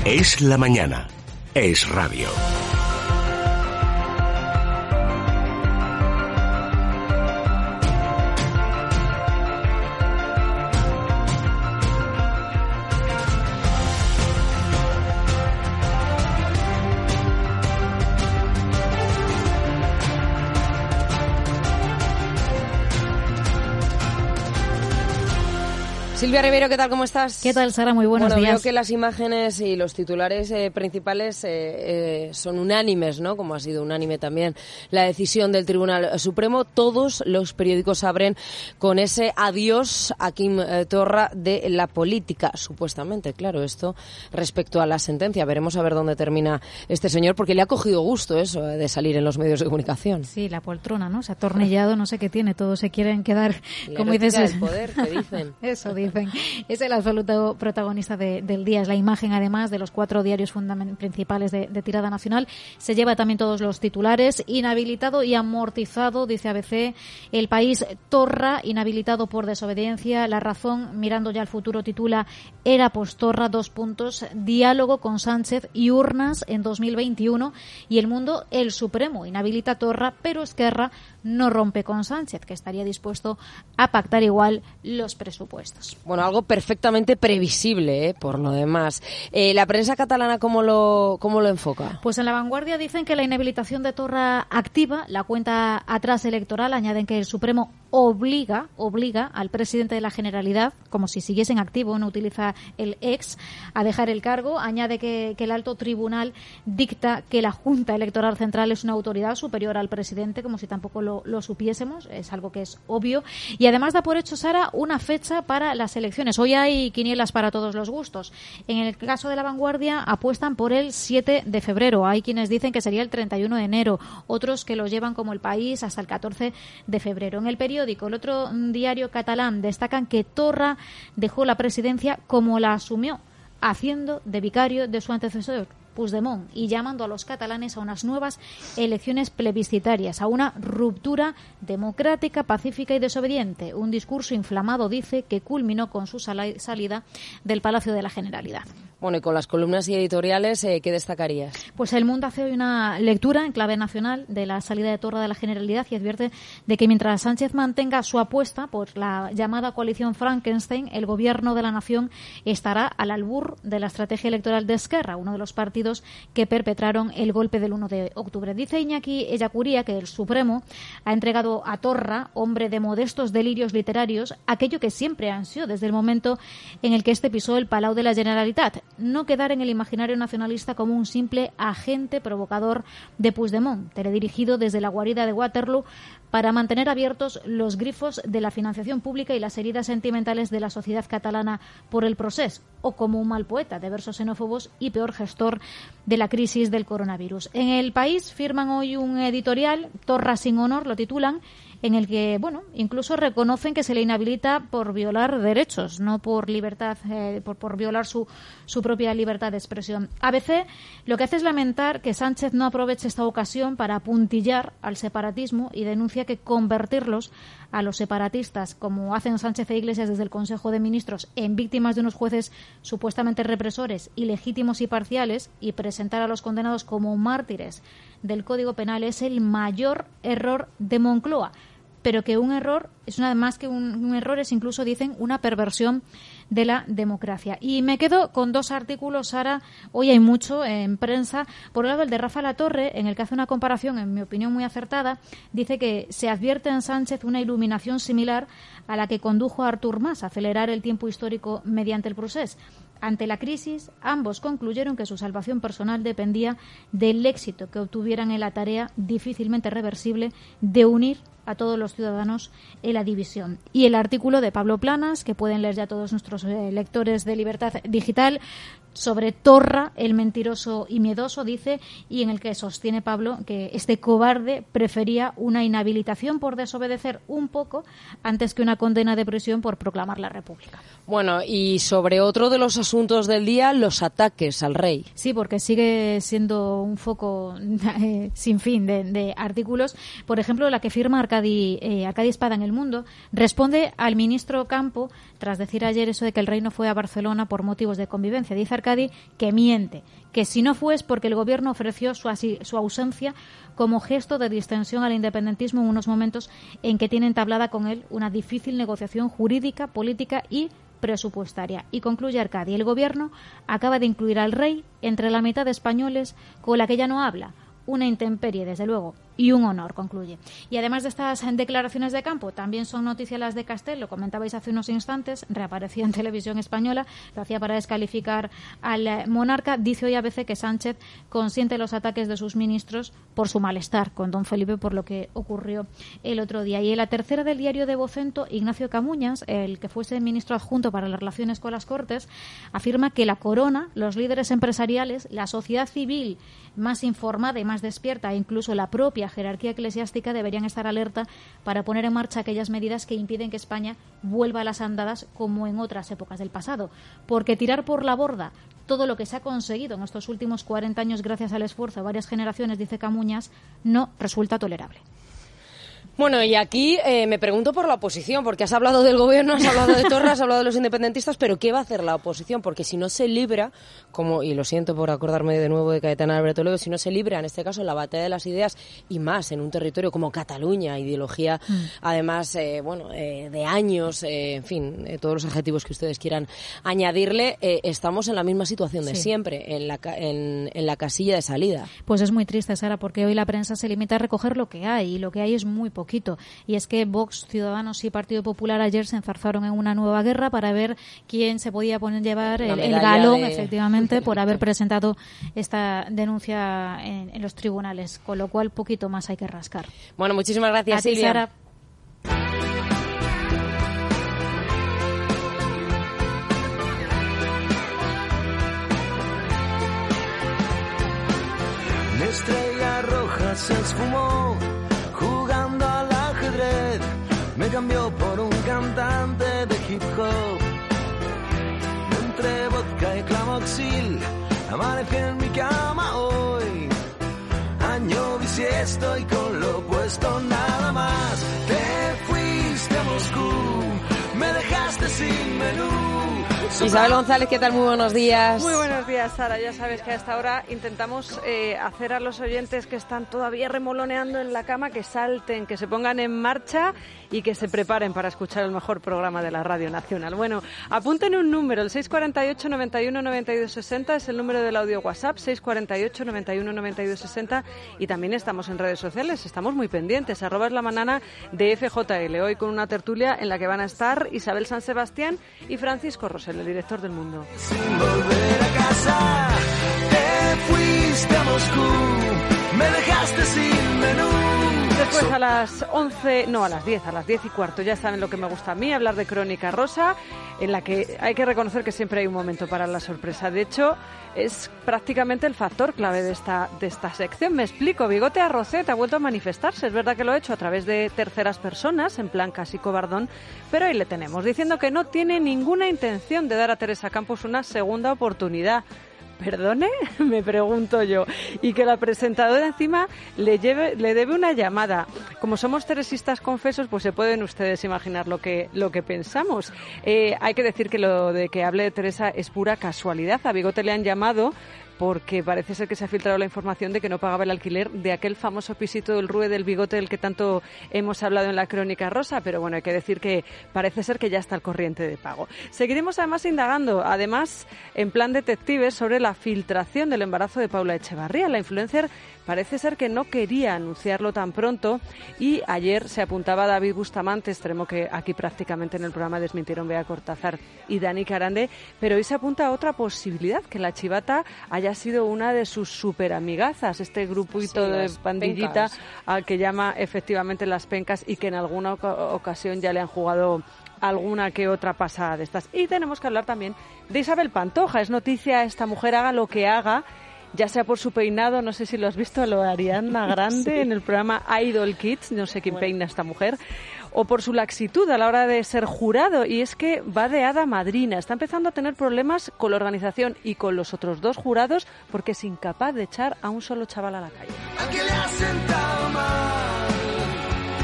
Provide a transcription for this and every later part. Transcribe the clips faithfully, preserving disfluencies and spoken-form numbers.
Es la mañana. Es radio. Silvia Rivero, ¿qué tal? ¿Cómo estás? ¿Qué tal, Sara? Muy buenos bueno, días. Veo que las imágenes y los titulares eh, principales eh, eh, son unánimes, ¿no? Como ha sido unánime también la decisión del Tribunal Supremo. Todos los periódicos abren con ese adiós a Quim eh, Torra de la política, supuestamente. Claro, esto respecto a la sentencia. Veremos a ver dónde termina este señor, porque le ha cogido gusto eso eh, de salir en los medios de comunicación. Sí, la poltrona, ¿no? Se ha atornillado, no sé qué tiene. Todos se quieren quedar, la como dices... del poder, que dicen. Eso dicen. Es el absoluto protagonista de, del día. Es la imagen, además, de los cuatro diarios fundament- principales de, de tirada nacional. Se lleva también todos los titulares. Inhabilitado y amortizado, dice A B C. El País, Torra, inhabilitado por desobediencia. La Razón, mirando ya al futuro, titula Era postorra, dos puntos. Diálogo con Sánchez y urnas en dos mil veintiuno. Y El Mundo, El Supremo, inhabilita a Torra, pero Esquerra no rompe con Sánchez, que estaría dispuesto a pactar igual los presupuestos. Bueno, algo perfectamente previsible, ¿eh? Por lo demás. Eh, ¿La prensa catalana cómo lo, cómo lo enfoca? Pues en La Vanguardia dicen que la inhabilitación de Torra activa la cuenta atrás electoral. Añaden que el Supremo obliga, obliga al presidente de la Generalidad, como si siguiese en activo, no utiliza el ex, a dejar el cargo. Añade que, que el alto tribunal dicta que la Junta Electoral Central es una autoridad superior al presidente, como si tampoco lo, lo supiésemos. Es algo que es obvio. Y además da por hecho, Sara, una fecha para las elecciones. Hoy hay quinielas para todos los gustos. En el caso de La Vanguardia apuestan por el siete de febrero. Hay quienes dicen que sería el treinta y uno de enero, otros que lo llevan como El País hasta el catorce de febrero. En el periódico, el otro diario catalán, destacan que Torra dejó la presidencia como la asumió, haciendo de vicario de su antecesor, Puigdemont, y llamando a los catalanes a unas nuevas elecciones plebiscitarias, a una ruptura democrática, pacífica y desobediente. Un discurso inflamado, dice, que culminó con su sal- salida del Palacio de la Generalidad. Bueno, y con las columnas y editoriales, eh, ¿qué destacarías? Pues El Mundo hace hoy una lectura en clave nacional de la salida de Torra de la Generalidad y advierte de que mientras Sánchez mantenga su apuesta por la llamada coalición Frankenstein, el gobierno de la nación estará al albur de la estrategia electoral de Esquerra, uno de los partidos que perpetraron el golpe del uno de octubre. Dice Iñaki Ellacuría que el Supremo ha entregado a Torra, hombre de modestos delirios literarios, aquello que siempre ansió desde el momento en el que este pisó el Palau de la Generalitat: no quedar en el imaginario nacionalista como un simple agente provocador de Puigdemont, teledirigido desde la guarida de Waterloo para mantener abiertos los grifos de la financiación pública y las heridas sentimentales de la sociedad catalana por el procés, o como un mal poeta de versos xenófobos y peor gestor de la crisis del coronavirus. En El País firman hoy un editorial, Torra sin honor, lo titulan, en el que, bueno, incluso reconocen que se le inhabilita por violar derechos, no por libertad, eh, por, por violar su, su propia libertad de expresión. A B C lo que hace es lamentar que Sánchez no aproveche esta ocasión para apuntillar al separatismo y denuncia que convertirlos a los separatistas, como hacen Sánchez e Iglesias desde el Consejo de Ministros, en víctimas de unos jueces supuestamente represores, ilegítimos y parciales, y presentar a los condenados como mártires del Código Penal es el mayor error de Moncloa. Pero que un error es una más que un, un error, es incluso, dicen, una perversión de la democracia. Y me quedo con dos artículos, Sara. Hoy hay mucho en prensa. Por un lado, el de Rafa Latorre, en el que hace una comparación, en mi opinión, muy acertada. Dice que se advierte en Sánchez una iluminación similar a la que condujo a Artur Mas a acelerar el tiempo histórico mediante el procés. Ante la crisis, ambos concluyeron que su salvación personal dependía del éxito que obtuvieran en la tarea difícilmente reversible de unir a todos los ciudadanos en la división. Y el artículo de Pablo Planas, que pueden leer ya todos nuestros eh, lectores de Libertad Digital, sobre Torra, el mentiroso y miedoso, dice, y en el que sostiene Pablo que este cobarde prefería una inhabilitación por desobedecer un poco antes que una condena de prisión por proclamar la República. Bueno, y sobre otro de los asuntos del día, los ataques al rey. Sí, porque sigue siendo un foco eh, sin fin de, de artículos. Por ejemplo, la que firma Arcadi, eh, Arcadi Espada en El Mundo responde al ministro Campo tras decir ayer eso de que el rey no fue a Barcelona por motivos de convivencia. Dice Arcadi que miente, que si no fue es porque el gobierno ofreció su, asi- su ausencia como gesto de distensión al independentismo en unos momentos en que tiene entablada con él una difícil negociación jurídica, política y presupuestaria. Y concluye Arcadi, el gobierno acaba de incluir al rey entre la mitad de españoles con la que ya no habla. Una intemperie, desde luego, y un honor, concluye. Y además de estas declaraciones de campo, también son noticias las de Castel, lo comentabais hace unos instantes, reaparecía en televisión española, lo hacía para descalificar al monarca. Dice hoy A B C que Sánchez consiente los ataques de sus ministros por su malestar con don Felipe por lo que ocurrió el otro día. Y en la tercera del diario de Vocento, Ignacio Camuñas, el que fuese ministro adjunto para las relaciones con las Cortes, afirma que la corona, los líderes empresariales, la sociedad civil más informada y más despierta, e incluso la propia jerarquía eclesiástica deberían estar alerta para poner en marcha aquellas medidas que impiden que España vuelva a las andadas como en otras épocas del pasado. Porque tirar por la borda todo lo que se ha conseguido en estos últimos cuarenta años gracias al esfuerzo de varias generaciones, dice Camuñas, no resulta tolerable. Bueno, y aquí eh, me pregunto por la oposición, porque has hablado del gobierno, has hablado de Torra, has hablado de los independentistas, pero ¿qué va a hacer la oposición? Porque si no se libra, como y lo siento por acordarme de nuevo de Cayetana Álvarez Toledo, si no se libra, en este caso, la batalla de las ideas, y más en un territorio como Cataluña, ideología, mm. además, eh, bueno, eh, de años, eh, en fin, eh, todos los adjetivos que ustedes quieran añadirle, eh, estamos en la misma situación de sí. siempre, en la, en, en la casilla de salida. Pues es muy triste, Sara, porque hoy la prensa se limita a recoger lo que hay, y lo que hay es muy poco. Poquito. Y es que Vox, Ciudadanos y Partido Popular ayer se enzarzaron en una nueva guerra para ver quién se podía poner llevar el, el galón, de... efectivamente, por haber presentado esta denuncia en, en los tribunales. Con lo cual, poquito más hay que rascar. Bueno, muchísimas gracias, a ti, Silvia. Sara. La estrella roja se esfumó jugando al ajedrez, me cambió por un cantante de hip hop. Entre vodka y clamoxil, amanecí en mi cama hoy. Año bisiesto y con lo opuesto nada más. Te fuiste a Moscú, me dejaste sin menú. Isabel González, ¿qué tal? Muy buenos días. Muy buenos días, Sara. Ya sabes que a esta hora intentamos eh, hacer a los oyentes que están todavía remoloneando en la cama que salten, que se pongan en marcha y que se preparen para escuchar el mejor programa de la Radio Nacional. Bueno, apunten un número, el seis cuatro ocho, noventa y uno, noventa y dos sesenta es el número del audio WhatsApp, seis cuatro ocho, noventa y uno, noventa y dos sesenta, y también estamos en redes sociales, estamos muy pendientes, arroba es la manana de F J L, hoy con una tertulia en la que van a estar Isabel San Sebastián y Francisco Rosell, el director del Mundo. Sin volver a casa, te fuiste a Moscú, me dejaste sin menú. Después a las once, no, a las diez, a las diez y cuarto, ya saben lo que me gusta a mí, hablar de Crónica Rosa, en la que hay que reconocer que siempre hay un momento para la sorpresa. De hecho, es prácticamente el factor clave de esta, de esta sección. Me explico, Bigote Arrocet ha vuelto a manifestarse. Es verdad que lo ha hecho a través de terceras personas, en plan casi cobardón, pero ahí le tenemos, diciendo que no tiene ninguna intención de dar a Teresa Campos una segunda oportunidad. ¿Perdone? Me pregunto yo. Y que la presentadora encima le lleve, le debe una llamada. Como somos teresistas confesos, pues se pueden ustedes imaginar lo que, lo que pensamos. Eh, hay que decir que lo de que hable de Teresa es pura casualidad. A Bigote le han llamado porque parece ser que se ha filtrado la información de que no pagaba el alquiler de aquel famoso pisito del Rue del Bigote del que tanto hemos hablado en la Crónica Rosa, pero bueno, hay que decir que parece ser que ya está al corriente de pago. Seguiremos además indagando, además en plan detectives, sobre la filtración del embarazo de Paula Echevarría. La influencer parece ser que no quería anunciarlo tan pronto y ayer se apuntaba David Bustamante, extremo que aquí prácticamente en el programa desmintieron Bea Cortázar y Dani Carande, pero hoy se apunta a otra posibilidad, que la chivata haya sido una de sus superamigazas, este grupito sí, de pandillita al que llama efectivamente las pencas y que en alguna ocasión ya le han jugado alguna que otra pasada de estas. Y tenemos que hablar también de Isabel Pantoja. Es noticia, esta mujer haga lo que haga, ya sea por su peinado, no sé si lo has visto, lo de Ariana Grande sí. en el programa Idol Kids, no sé quién bueno. peina a esta mujer, o por su laxitud a la hora de ser jurado, y es que va de hada madrina, está empezando a tener problemas con la organización y con los otros dos jurados porque es incapaz de echar a un solo chaval a la calle. ¿A qué le ha sentado mal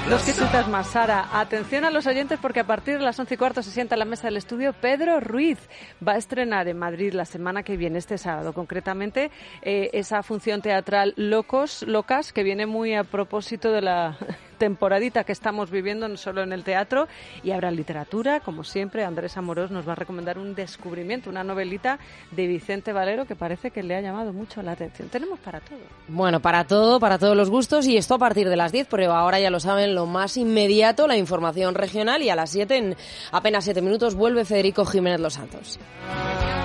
Los que chutas más, Sara. Atención a los oyentes porque a partir de las once y cuarto se sienta en la mesa del estudio Pedro Ruiz. Va a estrenar en Madrid la semana que viene, este sábado concretamente, eh, esa función teatral Locos, Locas, que viene muy a propósito de la temporadita que estamos viviendo no solo en el teatro, y habrá literatura, como siempre. Andrés Amorós nos va a recomendar un descubrimiento, una novelita de Vicente Valero que parece que le ha llamado mucho la atención. Tenemos para todo. Bueno, para todo, para todos los gustos, y esto a partir de las diez, pero ahora ya lo saben, lo más inmediato, la información regional, y a las siete, en apenas siete minutos, vuelve Federico Jiménez Los Santos.